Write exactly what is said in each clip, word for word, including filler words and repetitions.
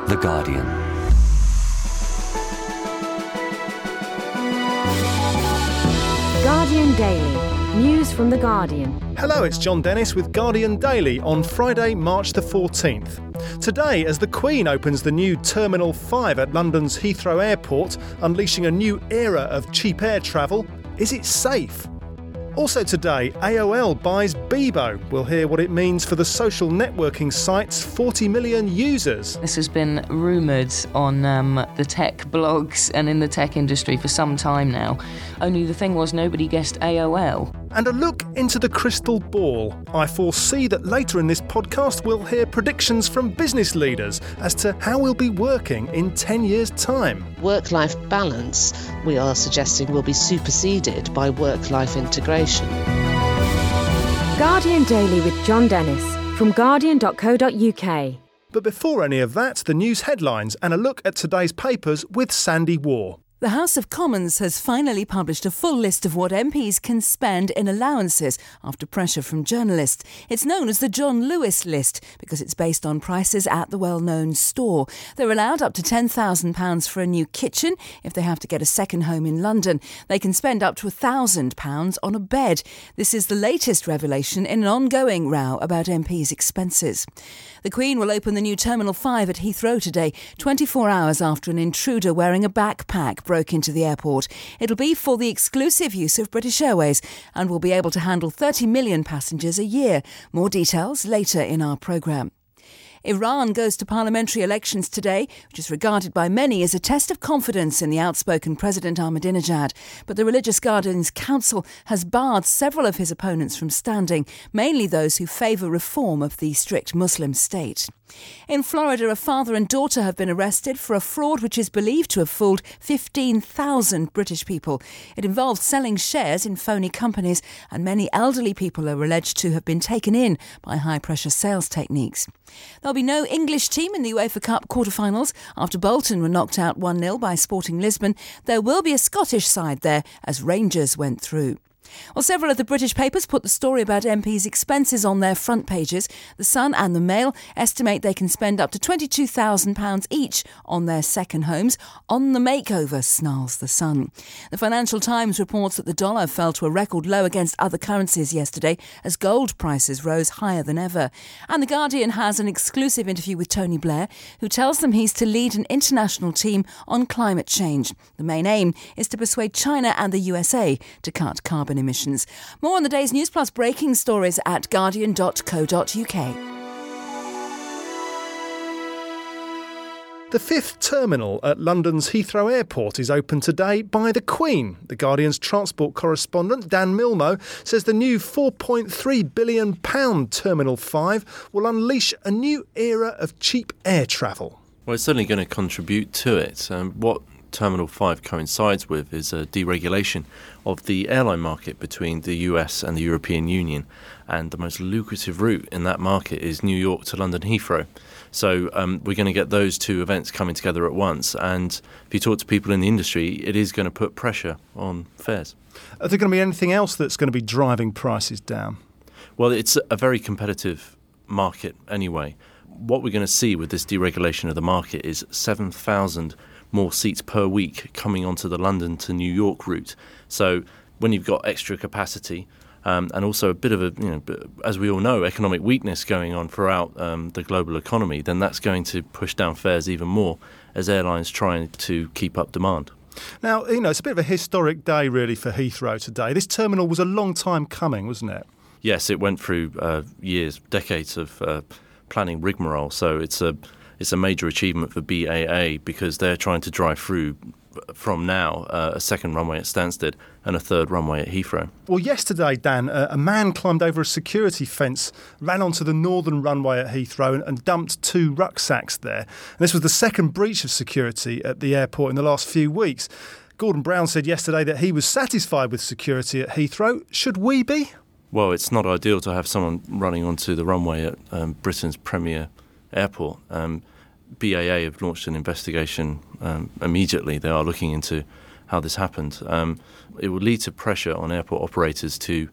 The Guardian. Guardian Daily. News from The Guardian. Hello, it's John Dennis with Guardian Daily on Friday, March the fourteenth. Today, as the Queen opens the new Terminal five at London's Heathrow Airport, unleashing a new era of cheap air travel, is it safe? Also today, A O L buys Bebo. We'll hear what it means for the social networking site's forty million users. This has been rumoured on um, the tech blogs and in the tech industry for some time now. Only the thing was, nobody guessed A O L. And a look into the crystal ball. I foresee that later in this podcast we'll hear predictions from business leaders as to how we'll be working in ten years' time. Work-life balance, we are suggesting, will be superseded by work-life integration. Guardian Daily with John Dennis from guardian dot co dot uk. But before any of that, the news headlines and a look at today's papers with Sandy Waugh. The House of Commons has finally published a full list of what M Ps can spend in allowances after pressure from journalists. It's known as the John Lewis list because it's based on prices at the well-known store. They're allowed up to ten thousand pounds for a new kitchen if they have to get a second home in London. They can spend up to one thousand pounds on a bed. This is the latest revelation in an ongoing row about M Ps' expenses. The Queen will open the new Terminal five at Heathrow today, twenty-four hours after an intruder wearing a backpack broke into the airport. It'll be for the exclusive use of British Airways and will be able to handle thirty million passengers a year. More details later in our programme. Iran goes to parliamentary elections today, which is regarded by many as a test of confidence in the outspoken President Ahmadinejad. But the Religious Guardians Council has barred several of his opponents from standing, mainly those who favour reform of the strict Muslim state. In Florida, a father and daughter have been arrested for a fraud which is believed to have fooled fifteen thousand British people. It involved selling shares in phony companies, and many elderly people are alleged to have been taken in by high-pressure sales techniques. There'll be no English team in the UEFA Cup quarter-finals after Bolton were knocked out one nil by Sporting Lisbon. There will be a Scottish side there as Rangers went through. Well, several of the British papers put the story about M Ps' expenses on their front pages. The Sun and the Mail estimate they can spend up to twenty-two thousand pounds each on their second homes. On the makeover, snarls the Sun. The Financial Times reports that the dollar fell to a record low against other currencies yesterday as gold prices rose higher than ever. And The Guardian has an exclusive interview with Tony Blair, who tells them he's to lead an international team on climate change. The main aim is to persuade China and the U S A to cut carbon emissions. More on the day's News Plus breaking stories at guardian dot co dot uk. The fifth terminal at London's Heathrow Airport is opened today by the Queen. The Guardian's transport correspondent, Dan Milmo, says the new four point three billion pounds Terminal five will unleash a new era of cheap air travel. Well, it's certainly going to contribute to it. Um, what Terminal five coincides with is a deregulation of the airline market between the U S and the European Union, and the most lucrative route in that market is New York to London Heathrow. So um, we're going to get those two events coming together at once, and if you talk to people in the industry, it is going to put pressure on fares. Are there going to be anything else that's going to be driving prices down? Well, it's a very competitive market anyway. What we're going to see with this deregulation of the market is seven thousand more seats per week coming onto the London to New York route. So when you've got extra capacity um, and also a bit of a, you know, as we all know, economic weakness going on throughout um, the global economy, then that's going to push down fares even more as airlines try to keep up demand. Now, you know, it's a bit of a historic day really for Heathrow today. This terminal was a long time coming, wasn't it? Yes, it went through uh, years, decades of uh, planning rigmarole. So it's a It's a major achievement for B A A because they're trying to drive through from now uh, a second runway at Stansted and a third runway at Heathrow. Well, yesterday, Dan, uh, a man climbed over a security fence, ran onto the northern runway at Heathrow and, and dumped two rucksacks there. And this was the second breach of security at the airport in the last few weeks. Gordon Brown said yesterday that he was satisfied with security at Heathrow. Should we be? Well, it's not ideal to have someone running onto the runway at um, Britain's premier airport. Um, B A A have launched an investigation um, immediately. They are looking into how this happened. Um, it will lead to pressure on airport operators to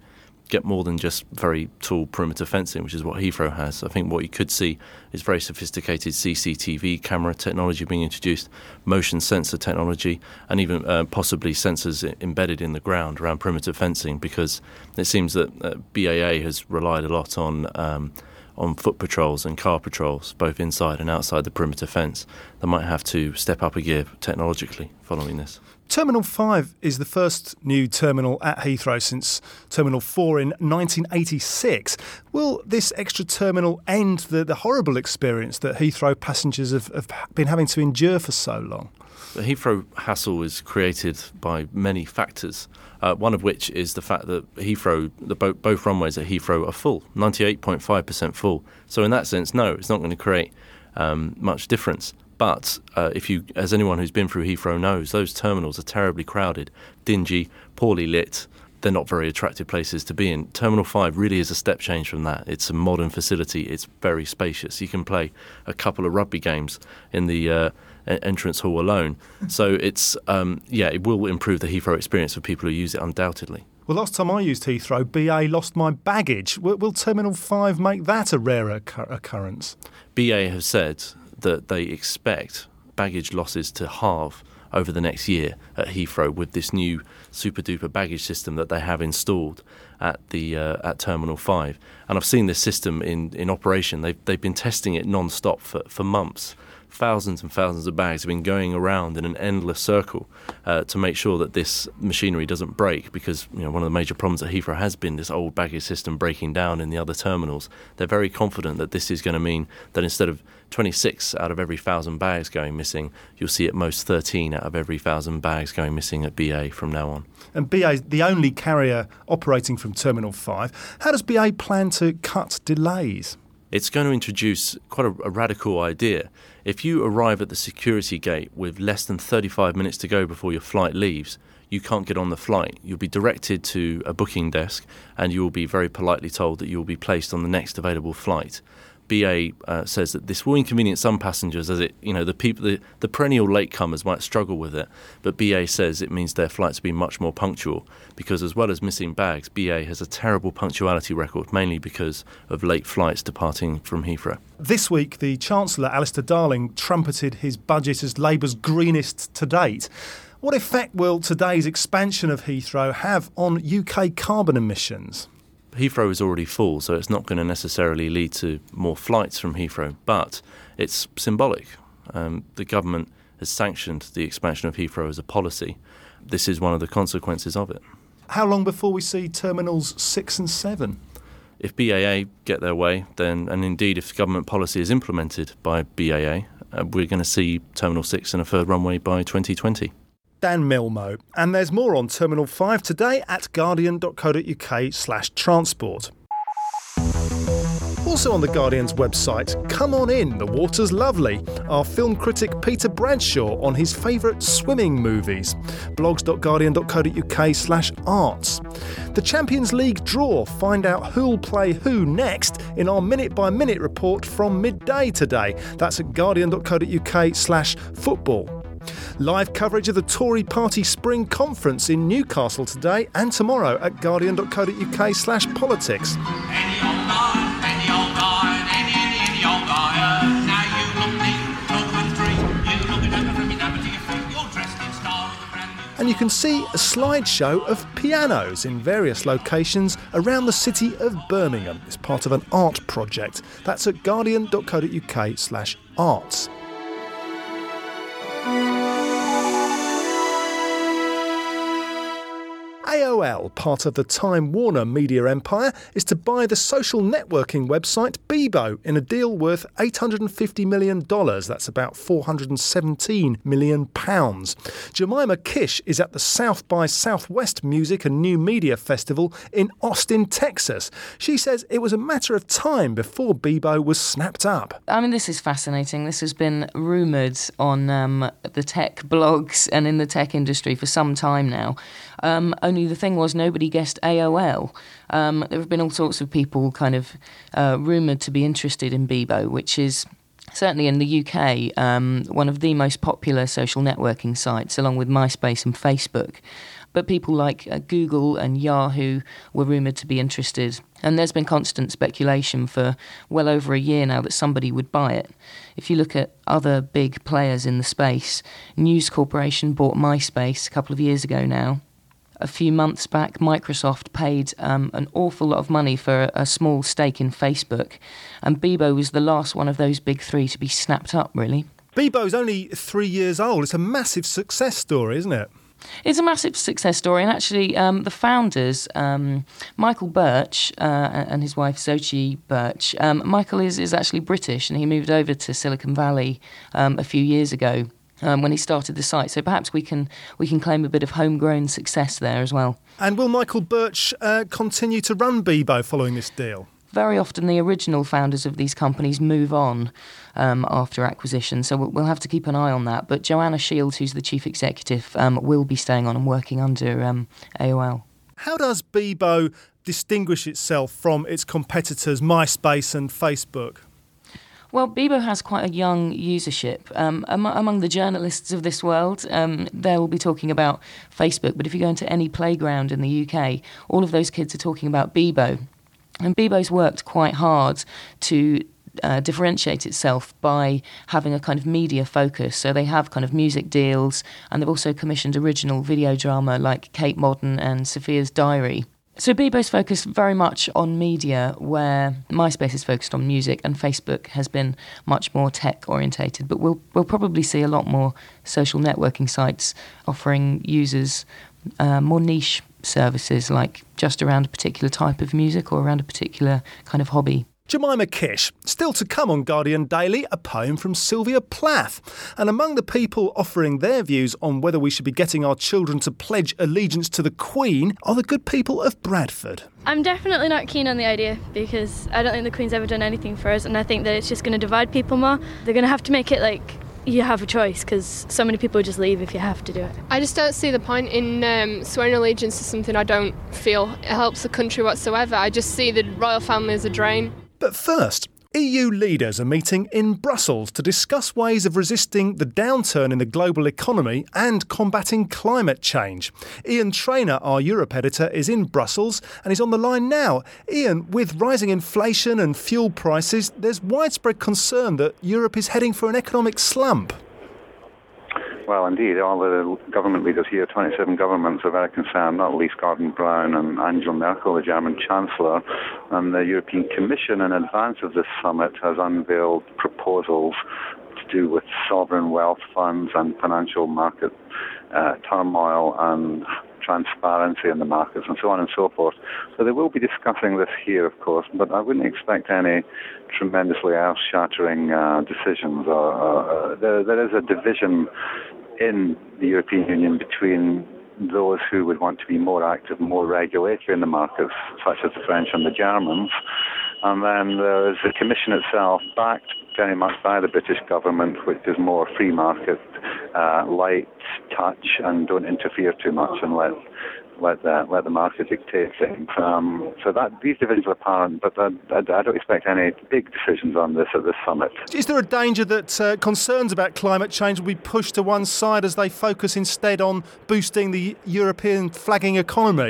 get more than just very tall perimeter fencing, which is what Heathrow has. I think what you could see is very sophisticated C C T V camera technology being introduced, motion sensor technology, and even uh, possibly sensors embedded in the ground around perimeter fencing, because it seems that uh, B A A has relied a lot on um, on foot patrols and car patrols, both inside and outside the perimeter fence. They might have to step up a gear technologically following this. Terminal five is the first new terminal at Heathrow since Terminal four in nineteen eighty-six. Will this extra terminal end the, the horrible experience that Heathrow passengers have, have been having to endure for so long? The Heathrow hassle is created by many factors, uh, one of which is the fact that Heathrow, the bo- both runways at Heathrow are full, ninety-eight point five percent full. So in that sense, no, it's not going to create um, much difference. But uh, if you, as anyone who's been through Heathrow knows, those terminals are terribly crowded, dingy, poorly lit. They're not very attractive places to be in. Terminal five really is a step change from that. It's a modern facility. It's very spacious. You can play a couple of rugby games in the uh, entrance hall alone. So it's, um, yeah, it will improve the Heathrow experience for people who use it, undoubtedly. Well, last time I used Heathrow, B A lost my baggage. Will, will Terminal five make that a rarer occur- occurrence? B A have said that they expect baggage losses to halve over the next year at Heathrow with this new super-duper baggage system that they have installed at the uh, at Terminal five. And I've seen this system in, in operation. They've, they've been testing it non-stop for, for months. Thousands and thousands of bags have been going around in an endless circle uh, to make sure that this machinery doesn't break, because you know one of the major problems at Heathrow has been this old baggage system breaking down in the other terminals. They're very confident that this is going to mean that instead of twenty-six out of every thousand bags going missing, you'll see at most thirteen out of every thousand bags going missing at B A from now on. And B A is the only carrier operating from Terminal five. How does B A plan to cut delays? It's going to introduce quite a, a radical idea. If you arrive at the security gate with less than thirty-five minutes to go before your flight leaves, you can't get on the flight. You'll be directed to a booking desk and you will be very politely told that you will be placed on the next available flight. B A uh, says that this will inconvenience some passengers, as it, you know, the people, the, the perennial latecomers might struggle with it. But B A says it means their flights will be much more punctual, because as well as missing bags, B A has a terrible punctuality record, mainly because of late flights departing from Heathrow. This week, the Chancellor, Alistair Darling, trumpeted his budget as Labour's greenest to date. What effect will today's expansion of Heathrow have on U K carbon emissions? Heathrow is already full, so it's not going to necessarily lead to more flights from Heathrow, but it's symbolic. Um, the government has sanctioned the expansion of Heathrow as a policy. This is one of the consequences of it. How long before we see Terminals six and seven? If B A A get their way, then, and indeed if government policy is implemented by B A A, uh, we're going to see Terminal six and a third runway by twenty twenty. Dan Milmo. And there's more on Terminal five today at guardian.co.uk slash transport. Also on The Guardian's website, Come On In, the water's lovely. Our film critic Peter Bradshaw on his favourite swimming movies. blogs.guardian.co.uk slash arts. The Champions League draw. Find out who'll play who next in our minute-by-minute report from midday today. That's at guardian.co.uk slash football. Live coverage of the Tory Party Spring Conference in Newcastle today and tomorrow at guardian.co.uk slash politics. Any old guy, any old guy, any, any, any old guy. Now you look neat, look country, you look at from your number to your feet, you're dressed in style with a brand new... And you can see a slideshow of pianos in various locations around the city of Birmingham. It's part of an art project. That's at guardian.co.uk slash arts. A O L, part of the Time Warner media empire, is to buy the social networking website Bebo in a deal worth eight hundred fifty million dollars. That's about four hundred seventeen million pounds. Jemima Kish is at the South by Southwest Music and New Media Festival in Austin, Texas. She says it was a matter of time before Bebo was snapped up. I mean, this is fascinating. This has been rumoured on um, the tech blogs and in the tech industry for some time now. Um, only the thing was, nobody guessed A O L. Um, there have been all sorts of people kind of uh, rumoured to be interested in Bebo, which is certainly in the U K um, one of the most popular social networking sites, along with MySpace and Facebook. But people like uh, Google and Yahoo were rumoured to be interested. And there's been constant speculation for well over a year now that somebody would buy it. If you look at other big players in the space, News Corporation bought MySpace a couple of years ago now. A few months back, Microsoft paid um, an awful lot of money for a, a small stake in Facebook, and Bebo was the last one of those big three to be snapped up, really. Bebo's only three years old. It's a massive success story, isn't it? It's a massive success story, and actually um, the founders, um, Michael Birch uh, and his wife Xochitl Birch, um, Michael is, is actually British, and he moved over to Silicon Valley um, a few years ago. Um, when he started the site, so perhaps we can we can claim a bit of homegrown success there as well. And will Michael Birch uh, continue to run Bebo following this deal? Very often the original founders of these companies move on um, after acquisition, so we'll, we'll have to keep an eye on that. But Joanna Shields, who's the chief executive, um, will be staying on and working under um, A O L. How does Bebo distinguish itself from its competitors MySpace and Facebook? Well, Bebo has quite a young usership. Um, among, among the journalists of this world, um, they will be talking about Facebook, but if you go into any playground in the U K, all of those kids are talking about Bebo. And Bebo's worked quite hard to uh, differentiate itself by having a kind of media focus. So they have kind of music deals, and they've also commissioned original video drama like Kate Modern and Sophia's Diary. So Bebo's focused very much on media, where MySpace is focused on music and Facebook has been much more tech-orientated. But we'll we'll probably see a lot more social networking sites offering users uh, more niche services, like just around a particular type of music or around a particular kind of hobby. Jemima Kish. Still to come on Guardian Daily, a poem from Sylvia Plath. And among the people offering their views on whether we should be getting our children to pledge allegiance to the Queen are the good people of Bradford. I'm definitely not keen on the idea because I don't think the Queen's ever done anything for us, and I think that it's just going to divide people more. They're going to have to make it like you have a choice, because so many people just leave if you have to do it. I just don't see the point in um, swearing allegiance to something I don't feel it helps the country whatsoever. I just see the royal family as a drain. But first, E U leaders are meeting in Brussels to discuss ways of resisting the downturn in the global economy and combating climate change. Ian Traynor, our Europe editor, is in Brussels and is on the line now. Ian, with rising inflation and fuel prices, there's widespread concern that Europe is heading for an economic slump. Well, indeed, all the government leaders here, twenty-seven governments, are very concerned, not least Gordon Brown and Angela Merkel, the German Chancellor. And the European Commission, in advance of this summit, has unveiled proposals to do with sovereign wealth funds and financial market uh, turmoil and transparency in the markets and so on and so forth. So they will be discussing this here, of course, but I wouldn't expect any tremendously earth-shattering uh, decisions. Or, uh, there, there is a division in the European Union between those who would want to be more active, more regulatory in the markets, such as the French and the Germans. And then there is the Commission itself, backed very much by the British government, which is more free market, uh, light touch, and don't interfere too much and let let the let the market dictate things. Um, so that these divisions are apparent, but I, I, I don't expect any big decisions on this at this summit. Is there a danger that uh, concerns about climate change will be pushed to one side as they focus instead on boosting the European flagging economy?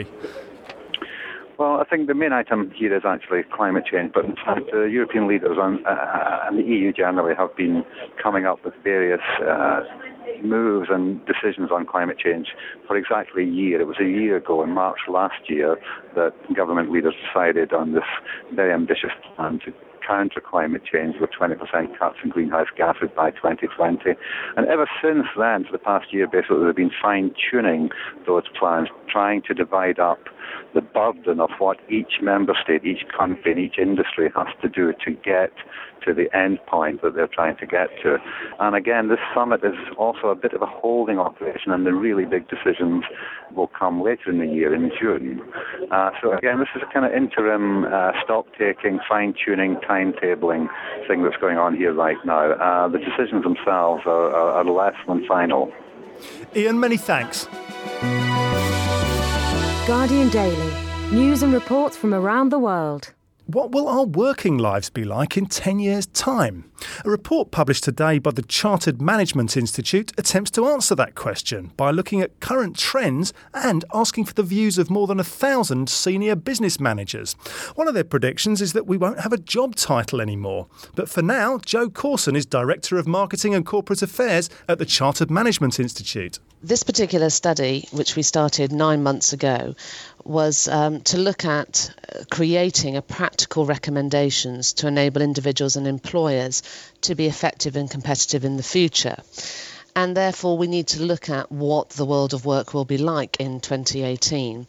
Well, I think the main item here is actually climate change, but in fact the European leaders and, uh, and the E U generally have been coming up with various uh, moves and decisions on climate change for exactly a year. It was a year ago, in March last year, that government leaders decided on this very ambitious plan to counter climate change with twenty percent cuts in greenhouse gases by twenty twenty. And ever since then, for the past year, basically, they've been fine-tuning those plans, trying to divide up the burden of what each member state, each country, and each industry has to do to get to the end point that they're trying to get to. And again, this summit is also a bit of a holding operation, and the really big decisions will come later in the year, in June. Uh, so again, this is a kind of interim uh, stock-taking, fine-tuning, timetabling thing that's going on here right now. Uh, the decisions themselves are, are, are less than final. Ian, many thanks. Guardian Daily. News and reports from around the world. What will our working lives be like in ten years' time? A report published today by the Chartered Management Institute attempts to answer that question by looking at current trends and asking for the views of more than a thousand senior business managers. One of their predictions is that we won't have a job title anymore. But for now, Joe Corson is Director of Marketing and Corporate Affairs at the Chartered Management Institute. This particular study, which we started nine months ago, was um, to look at creating a practical recommendations to enable individuals and employers to be effective and competitive in the future. And therefore, we need to look at what the world of work will be like in twenty eighteen.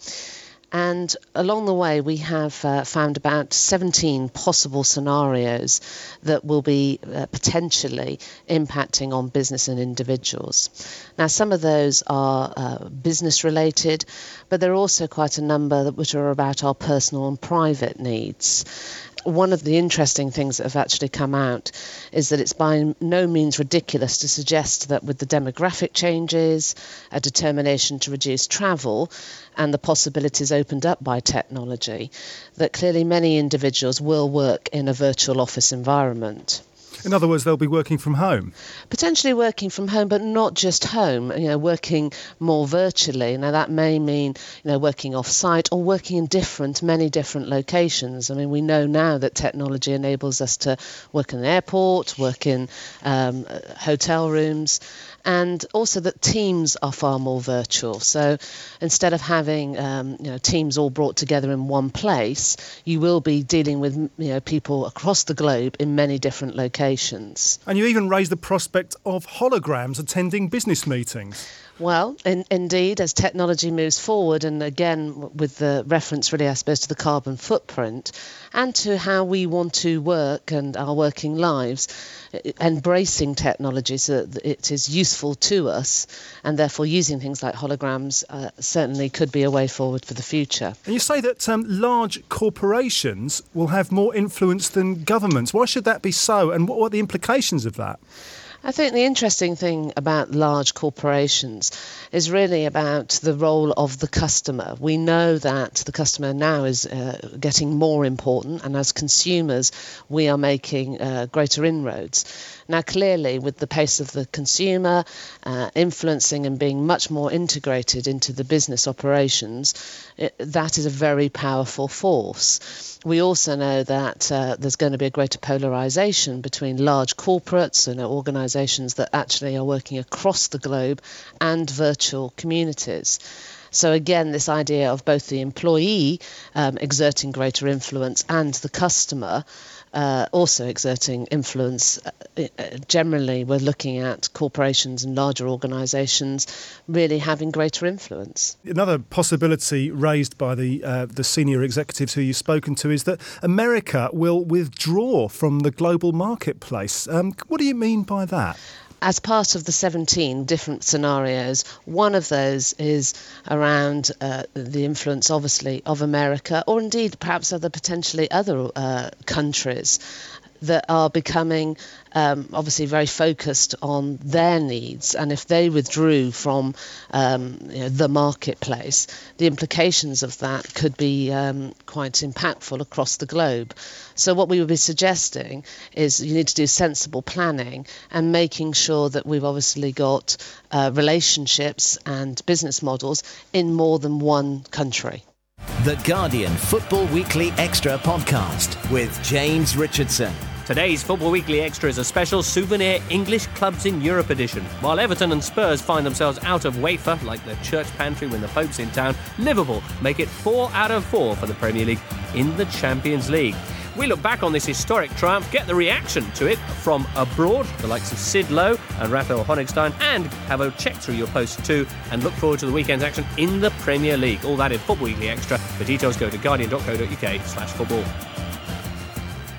And along the way, we have uh, found about seventeen possible scenarios that will be uh, potentially impacting on business and individuals. Now, some of those are uh, business related, but there are also quite a number which are about our personal and private needs. One of the interesting things that have actually come out is that it's by no means ridiculous to suggest that with the demographic changes, a determination to reduce travel, and the possibilities opened up by technology, that clearly many individuals will work in a virtual office environment. In other words, they'll be working from home? Potentially working from home, but not just home, you know, working more virtually. Now, that may mean, you know, working off-site or working in different, many different locations. I mean, we know now that technology enables us to work in an airport, work in um, hotel rooms, and also that teams are far more virtual. So instead of having um, you know, teams all brought together in one place, you will be dealing with, you know, people across the globe in many different locations. And you even raised the prospect of holograms attending business meetings. Well, in, indeed, as technology moves forward, and again with the reference really, I suppose, to the carbon footprint and to how we want to work and our working lives, embracing technology so that it is useful to us, and therefore using things like holograms uh, certainly could be a way forward for the future. And you say that um, large corporations will have more influence than governments. Why should that be so, and what are the implications of that? I think the interesting thing about large corporations is really about the role of the customer. We know that the customer now is uh, getting more important, and as consumers, we are making uh, greater inroads. Now, clearly, with the pace of the consumer uh, influencing and being much more integrated into the business operations, it, that is a very powerful force. We also know that uh, there's going to be a greater polarisation between large corporates and organisations that actually are working across the globe and virtual communities. So again, this idea of both the employee um, exerting greater influence and the customer uh, also exerting influence. Uh, generally, we're looking at corporations and larger organisations really having greater influence. Another possibility raised by the uh, the senior executives who you've spoken to is that America will withdraw from the global marketplace. Um, what do you mean by that? As part of the seventeen different scenarios, one of those is around uh, the influence, obviously, of America, or indeed perhaps other potentially other uh, countries that are becoming um, obviously very focused on their needs. And if they withdrew from um, you know, the marketplace, the implications of that could be um, quite impactful across the globe. So what we would be suggesting is you need to do sensible planning and making sure that we've obviously got uh, relationships and business models in more than one country. The Guardian Football Weekly Extra podcast with James Richardson. Today's Football Weekly Extra is a special souvenir English Clubs in Europe edition. While Everton and Spurs find themselves out of wafer like the church pantry when the Pope's in town, Liverpool make it four out of four for the Premier League in the Champions League. We look back on this historic triumph, get the reaction to it from abroad, the likes of Sid Lowe and Raphael Honigstein, and have a check through your posts too, and look forward to the weekend's action in the Premier League. All that in Football Weekly Extra. For details, go to guardian dot co dot uk slash football.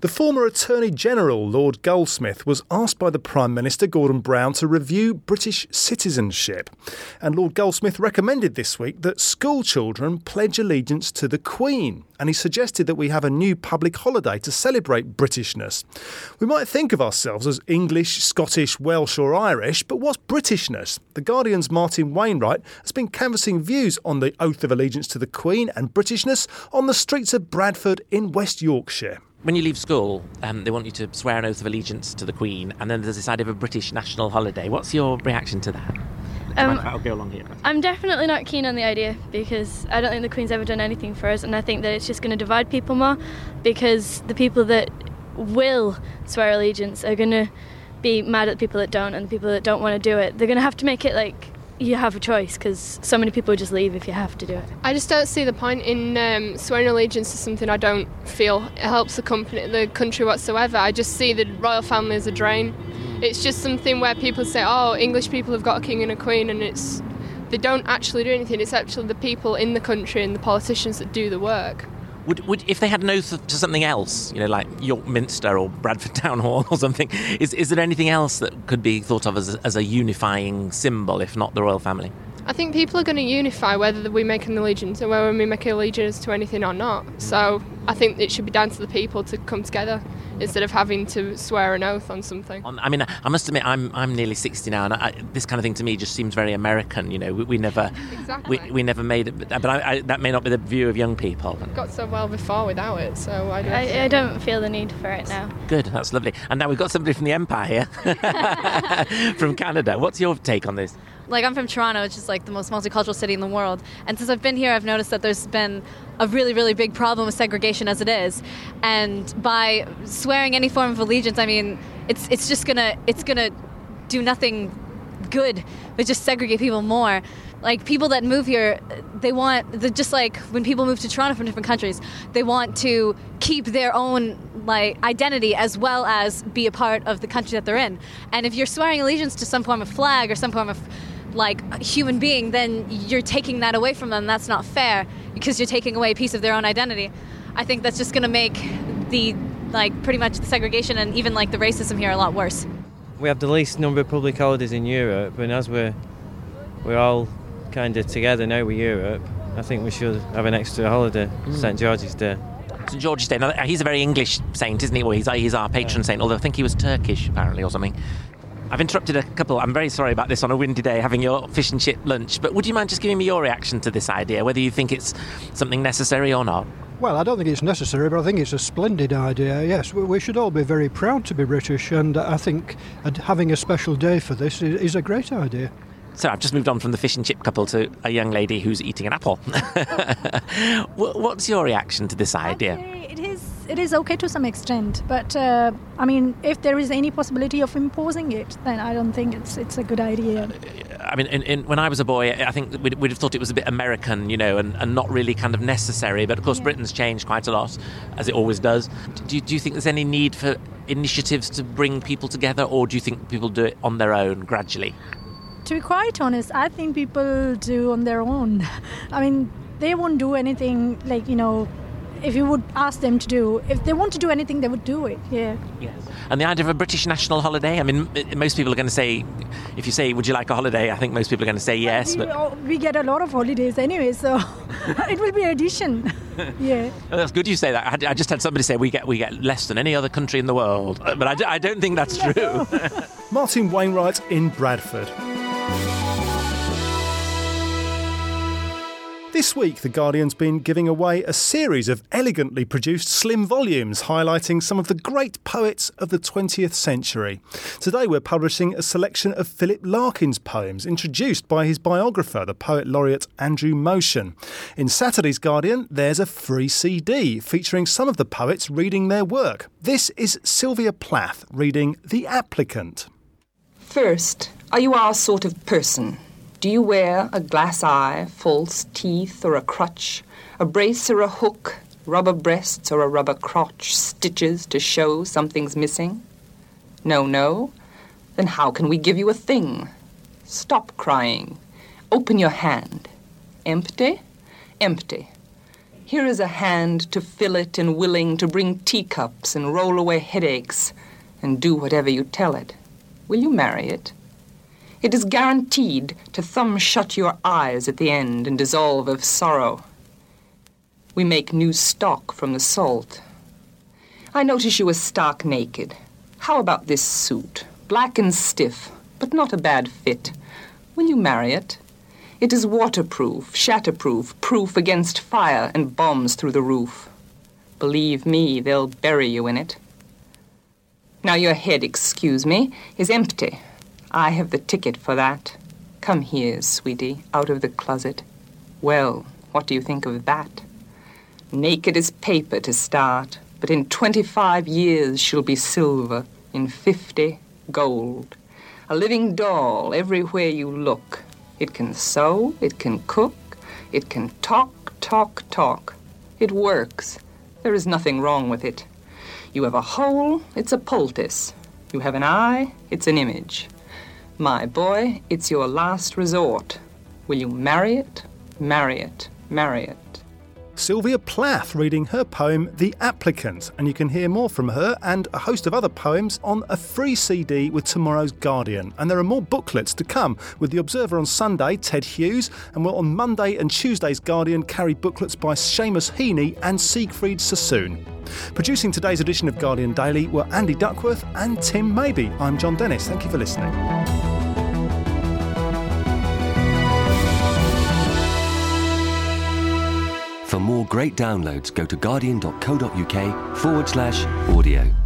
The former Attorney General, Lord Goldsmith, was asked by the Prime Minister, Gordon Brown, to review British citizenship. And Lord Goldsmith recommended this week that school children pledge allegiance to the Queen. And he suggested that we have a new public holiday to celebrate Britishness. We might think of ourselves as English, Scottish, Welsh or Irish, but what's Britishness? The Guardian's Martin Wainwright has been canvassing views on the oath of allegiance to the Queen and Britishness on the streets of Bradford in West Yorkshire. When you leave school, um, they want you to swear an oath of allegiance to the Queen, and then there's this idea of a British national holiday. What's your reaction to that? Um, I'll go along here. I'm definitely not keen on the idea because I don't think the Queen's ever done anything for us, and I think that it's just going to divide people more because the people that will swear allegiance are going to be mad at the people that don't, and the people that don't want to do it, they're going to have to make it like you have a choice because so many people just leave if you have to do it. I just don't see the point in um, swearing allegiance to something I don't feel it helps the company, the country whatsoever. I just see the royal family as a drain. It's just something where people say, oh, English people have got a king and a queen, and it's they don't actually do anything. It's actually the people in the country and the politicians that do the work. Would, would if they had an oath to something else, you know, like York Minster or Bradford Town Hall or something, is is there anything else that could be thought of as a, as a unifying symbol, if not the royal family? I think people are going to unify whether we make an allegiance or whether we make an allegiance to anything or not. So I think it should be down to the people to come together instead of having to swear an oath on something. I mean, I must admit, I'm I'm nearly sixty now, and I, this kind of thing to me just seems very American. You know, we, we never exactly. we, we never made it, but I, I, that may not be the view of young people. Got so well before without it, so I don't. I, I don't feel the need for it now. Good, that's lovely. And now we've got somebody from the Empire here, from Canada. What's your take on this? Like, I'm from Toronto, which is like the most multicultural city in the world. And since I've been here, I've noticed that there's been a really, really big problem with segregation as it is. And by swearing any form of allegiance, I mean, it's it's just gonna it's gonna do nothing good, but just segregate people more. Like, people that move here, they want, the, just like when people move to Toronto from different countries, they want to keep their own, like, identity as well as be a part of the country that they're in. And if you're swearing allegiance to some form of flag or some form of, like, a human being, then you're taking that away from them. That's not fair because you're taking away a piece of their own identity. I think that's just going to make the, like, pretty much the segregation and even, like, the racism here a lot worse. We have the least number of public holidays in Europe, and as we're we're all kind of together now with Europe, I think we should have an extra holiday, mm. Saint George's Day. Saint George's Day. Now, he's a very English saint, isn't he? Well, he's, he's our patron saint, although I think he was Turkish, apparently, or something. I've interrupted a couple. I'm very sorry about this on a windy day, having your fish and chip lunch, but would you mind just giving me your reaction to this idea, whether you think it's something necessary or not? Well, I don't think it's necessary, but I think it's a splendid idea, yes. We should all be very proud to be British, and I think having a special day for this is a great idea. So I've just moved on from the fish and chip couple to a young lady who's eating an apple. What's your reaction to this idea? Okay, it is it is okay to some extent, but uh, I mean, if there is any possibility of imposing it, then I don't think it's it's a good idea. I mean, in, in, when I was a boy, I think we'd, we'd have thought it was a bit American, you know, and, and not really kind of necessary. But of course, yeah. Britain's changed quite a lot, as it always does. Do you, do you think there's any need for initiatives to bring people together, or do you think people do it on their own gradually? To be quite honest, I think people do on their own. I mean, they won't do anything like, you know, if you would ask them to do. If they want to do anything, they would do it, yeah. Yes. And the idea of a British national holiday, I mean, most people are going to say, if you say, would you like a holiday, I think most people are going to say yes. We, but we get a lot of holidays anyway, so it will be an addition, yeah. Well, that's good you say that. I just had somebody say we get we get less than any other country in the world, but I, I don't think that's true. Martin Wainwright in Bradford. This week, The Guardian's been giving away a series of elegantly produced slim volumes highlighting some of the great poets of the twentieth century. Today, we're publishing a selection of Philip Larkin's poems introduced by his biographer, the poet laureate Andrew Motion. In Saturday's Guardian, there's a free C D featuring some of the poets reading their work. This is Sylvia Plath reading The Applicant. First, are you our sort of person? Do you wear a glass eye, false teeth, or a crutch, a brace or a hook, rubber breasts or a rubber crotch, stitches to show something's missing? No, no. Then how can we give you a thing? Stop crying. Open your hand. Empty? Empty. Here is a hand to fill it and willing to bring teacups and roll away headaches and do whatever you tell it. Will you marry it? It is guaranteed to thumb shut your eyes at the end and dissolve of sorrow. We make new stock from the salt. I notice you are stark naked. How about this suit? Black and stiff, but not a bad fit. Will you marry it? It is waterproof, shatterproof, proof against fire and bombs through the roof. Believe me, they'll bury you in it. Now your head, excuse me, is empty. I have the ticket for that. Come here, sweetie, out of the closet. Well, what do you think of that? Naked as paper to start, but in twenty-five years she'll be silver, in fifty, gold. A living doll everywhere you look. It can sew, it can cook, it can talk, talk, talk. It works. There is nothing wrong with it. You have a hole, it's a poultice. You have an eye, it's an image. My boy, it's your last resort. Will you marry it, marry it, marry it? Sylvia Plath reading her poem The Applicant, and you can hear more from her and a host of other poems on a free C D with tomorrow's Guardian. And there are more booklets to come, with The Observer on Sunday, Ted Hughes, and well, on Monday and Tuesday's Guardian carry booklets by Seamus Heaney and Siegfried Sassoon. Producing today's edition of Guardian Daily were Andy Duckworth and Tim Maybe. I'm John Dennis. Thank you for listening. For more great downloads, go to guardian.co.uk forward slash audio.